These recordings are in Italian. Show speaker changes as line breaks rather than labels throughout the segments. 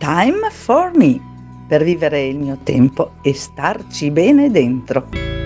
Time for Me, per vivere il mio tempo e starci bene dentro.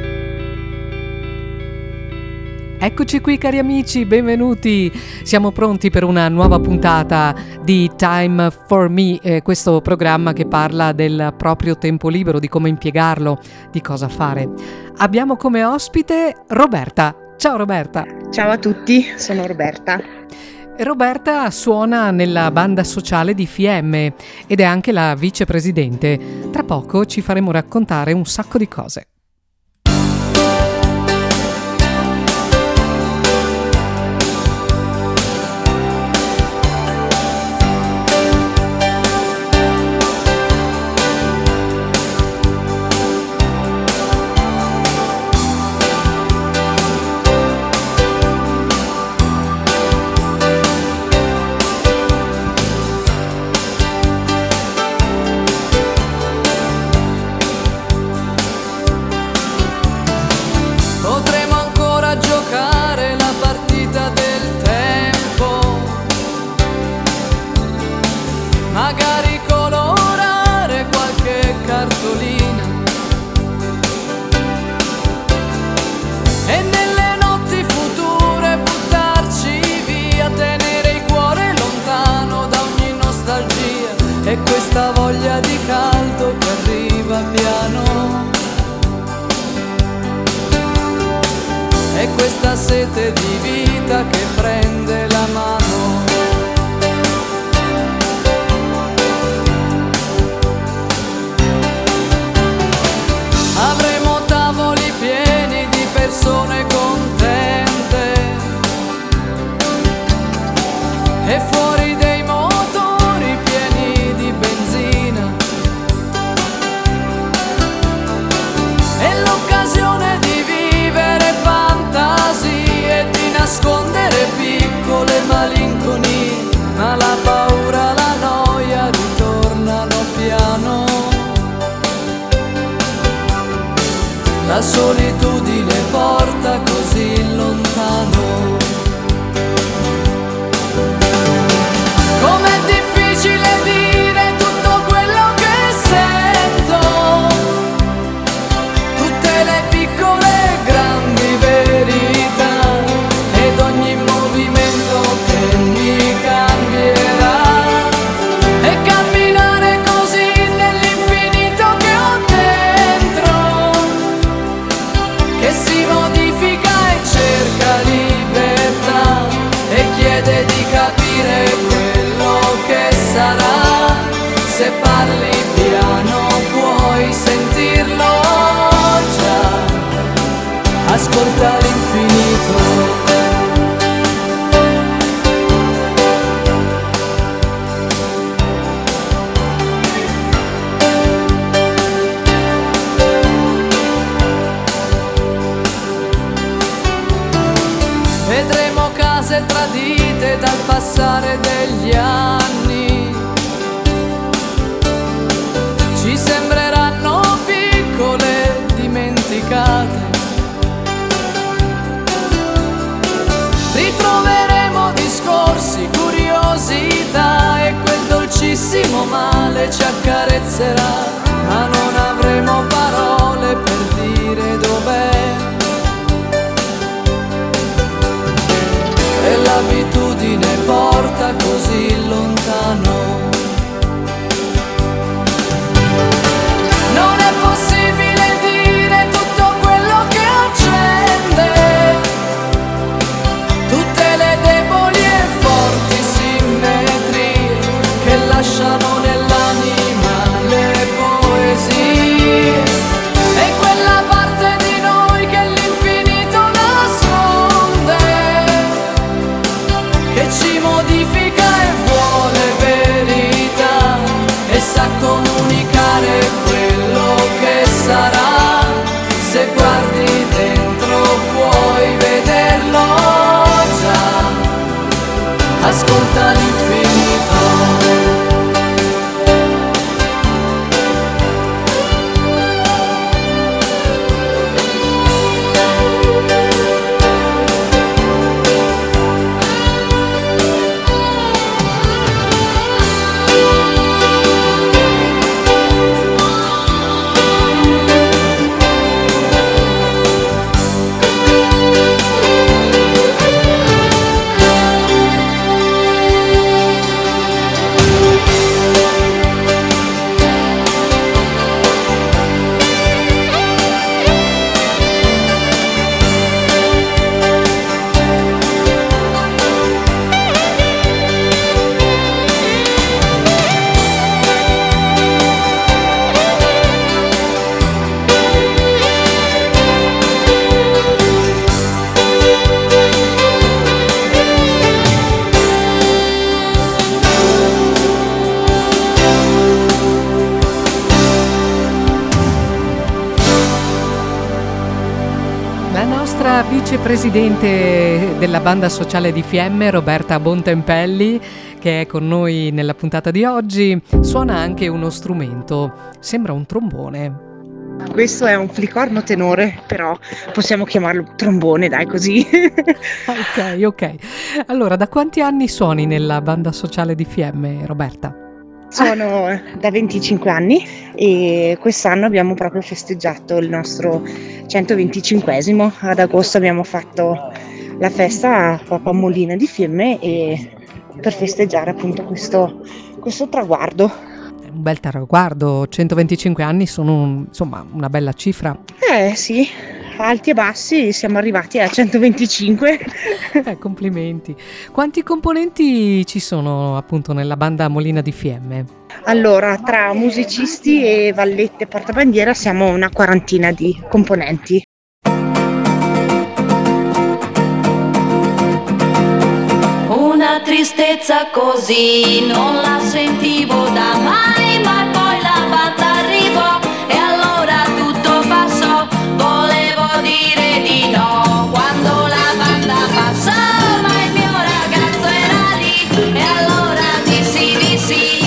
Eccoci qui cari amici, benvenuti. Siamo pronti per una nuova puntata di Time for Me, questo programma che parla del proprio tempo libero, di come impiegarlo, di cosa fare. Abbiamo come ospite Roberta. Ciao Roberta.
Ciao a tutti, sono Roberta.
Roberta suona nella banda sociale di Fiemme ed è anche la vicepresidente. Tra poco ci faremo raccontare un sacco di cose.
Magari colorare qualche cartolina e nelle notti future buttarci via, tenere il cuore lontano da ogni nostalgia e questa voglia di caldo che arriva piano e questa sete di vita che prende la mano. Avremo tavoli pieni di persone contente e fuori dei motori pieni di benzina e l'occasione di vivere fantasie, di nascondere piccole malinconie, ma la paura, la noia ritornano piano. La solitudine porta così lontano. Com'è difficile dire tutto quello che sento, tutte le piccole e grandi verità ed ogni movimento che mi cambierà e camminare così nell'infinito che ho dentro, che si modifica e cerca libertà e chiede di capire quello che sarà. Se parli piano puoi sentirlo già, ascolta l'infinito. Vedremo case tradite dal passare degli anni, ci sembreranno piccole, dimenticate. Ritroveremo discorsi, curiosità e quel dolcissimo male ci accarezzerà, ma non avremo parole per dire dov'è. E l'abitudine porta così lontano. Non è possibile dire tutto quello che accende, tutte le deboli e forti simmetrie che lasciano nell'anima le poesie e quella parte di noi che l'infinito nasconde, che ci modifica e vuole verità e sa comunicare quello che sarà. Se guardi dentro puoi vederlo già, ascolta l'infinito.
la vicepresidente della banda sociale di Fiemme, Roberta Bontempelli, che è con noi nella puntata di oggi. Suona anche uno strumento, sembra un trombone.
Questo è un flicorno tenore, però possiamo chiamarlo trombone, dai, così.
Ok. Allora, da quanti anni suoni nella banda sociale di Fiemme, Roberta?
Sono da 25 anni e quest'anno abbiamo proprio festeggiato il nostro 125esimo. Ad agosto abbiamo fatto la festa a Papa Molina di Fiemme e per festeggiare appunto questo traguardo.
Un bel traguardo, 125 anni sono insomma una bella cifra.
Sì, alti e bassi siamo arrivati a 125.
Complimenti. Quanti componenti ci sono appunto nella banda Molina di Fiemme?
Allora, tra musicisti e vallette e portabandiera siamo una quarantina di componenti.
Una tristezza così non la sentivo da mai, ma poi la banda arrivò e allora tutto passò. Volevo dire di no quando la banda passò, ma il mio ragazzo era lì e allora dissi di sì.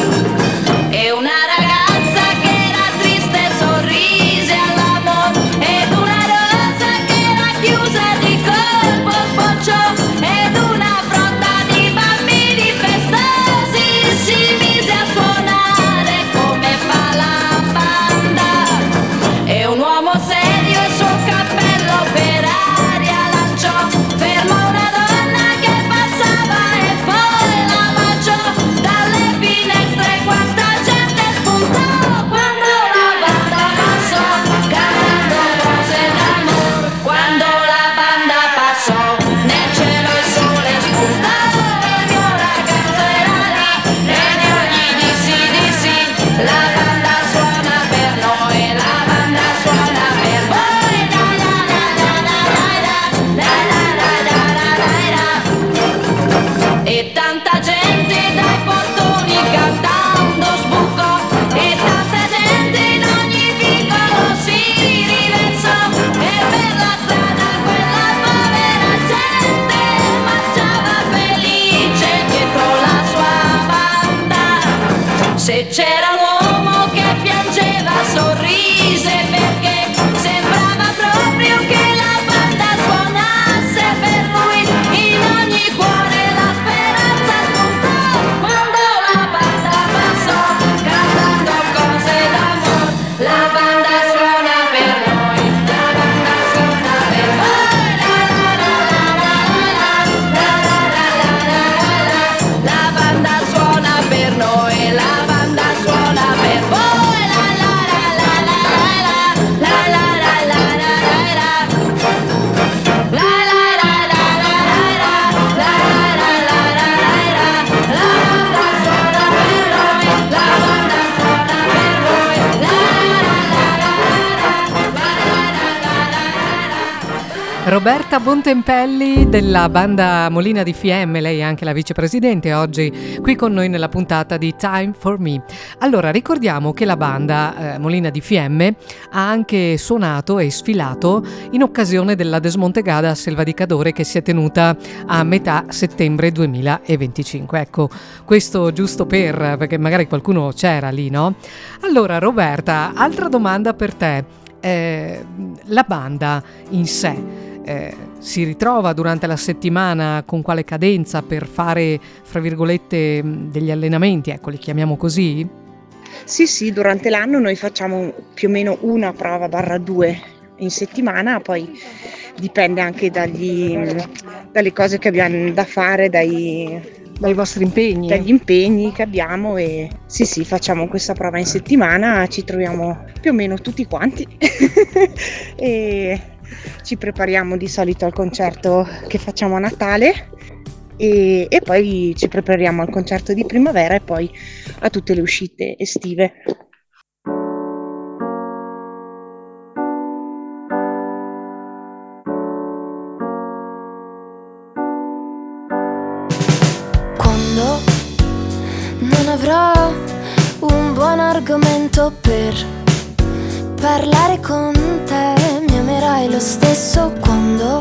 E una ragazza che era triste sorrise all'amor ed una rosa che era chiusa di colpo sbocciò ed una fronda di bambini festosi si mise a suonare come fa la banda. E un uomo serio il suo cappello per aria lanciò, fermò una donna che passava e poi la baciò. Dalle finestre quanta gente spuntò quando la banda passò, cantando cose d'amor. Quando la banda passò, nel cielo il sole spuntava, il mio ragazzo era lì e io gli dissi di sì. La banda suona per noi, la banda suona per voi. La la la la la la la la la la la. E tanta gente dai portoni cantando sbucò e tanta gente in ogni vicolo si riversò e per la strada quella povera gente marciava felice dietro la sua banda. Se c'era un uomo che piangeva sorrise perché sembrava proprio che la banda suonasse per lui. In ogni cuore la speranza spuntò quando la banda passò, cantando cose d'amor. La banda suona per noi, la banda suona per voi. La la la la la la la la la la la. La banda suona per noi, la banda suona per voi. La la la la la la la la la la la la. La la la la la la la la la la la la. La banda suona per noi, la banda suona per voi. La
Roberta Bontempelli della banda Molina di Fiemme, lei è anche la vicepresidente, oggi qui con noi nella puntata di Time for Me. Allora, ricordiamo che la banda Molina di Fiemme ha anche suonato e sfilato in occasione della Desmontegada a Selva di Cadore che si è tenuta a metà settembre 2025. Ecco, questo giusto perché magari qualcuno c'era lì, no? Allora, Roberta, altra domanda per te. La banda in sé si ritrova durante la settimana con quale cadenza per fare, fra virgolette, degli allenamenti, ecco, li chiamiamo così?
Sì, durante l'anno noi facciamo più o meno una prova /2 in settimana, poi dipende anche dalle cose che abbiamo da fare, dai vostri impegni, dagli impegni che abbiamo. E sì, facciamo questa prova in settimana, ci troviamo più o meno tutti quanti e ci prepariamo di solito al concerto che facciamo a Natale e poi ci prepariamo al concerto di primavera e poi a tutte le uscite estive.
Quando non avrò un buon argomento per parlare con te, mi amerai lo stesso quando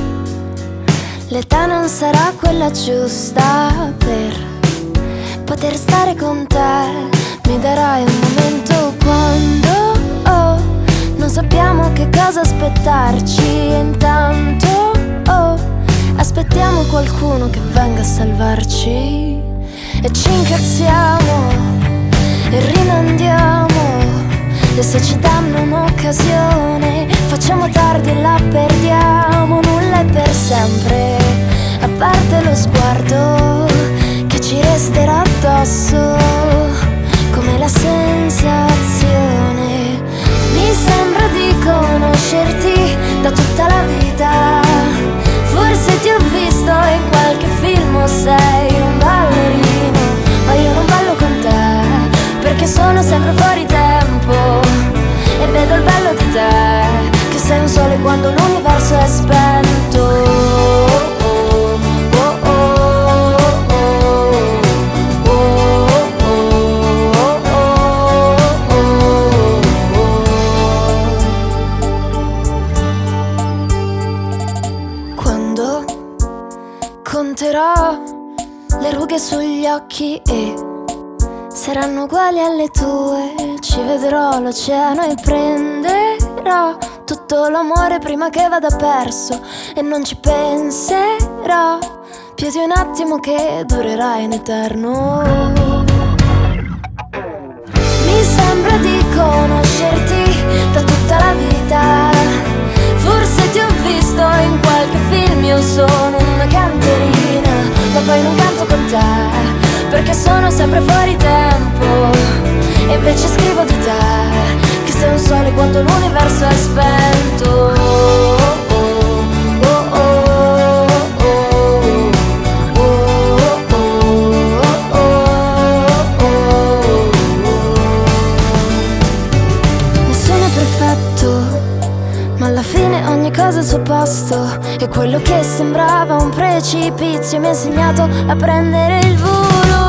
l'età non sarà quella giusta per poter stare con te. Mi darai un momento quando non sappiamo che cosa aspettarci e intanto aspettiamo qualcuno che venga a salvarci e ci incazziamo e rimandiamo. E se ci danno un'occasione facciamo tardi e la perdiamo. Nulla è per sempre, a parte lo sguardo che ci resterà addosso come la sensazione. Mi sembra di conoscerti da tutta la vita. Forse ti ho visto in qualche film o sei un ballerino, ma io non ballo con te perché sono sempre fuori tempo. E vedo il bello di te, che sei un sole quando l'universo è spento. Quando conterò le rughe sugli occhi e saranno uguali alle tue, ci vedrò l'oceano e prenderò tutto l'amore prima che vada perso e non ci penserò più di un attimo che durerà in eterno. Mi sembra di conoscerti da tutta la vita. Forse ti ho visto in qualche film, io sono una canterina, ma poi non canto con te perché sono sempre fuori tempo. E invece scrivo di te, che sei un sole quando l'universo è spento. Nessuno è perfetto, ma alla fine ogni cosa al suo posto. E quello che sembrava un precipizio mi ha insegnato a prendere il volo.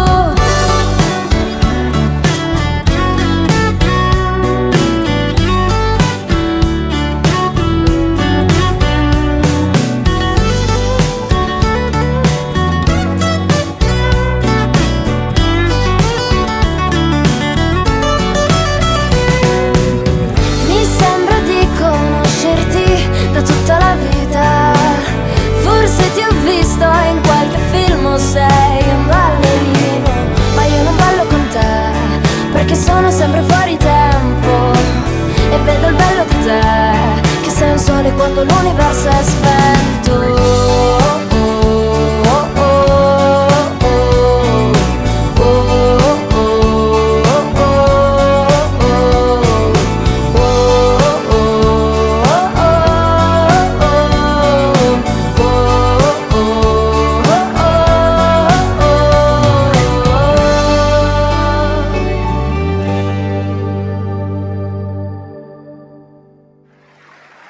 Sei un ballerino, ma io non ballo con te perché sono sempre fuori tempo. E vedo il bello di te, che sei un sole quando l'universo è spento.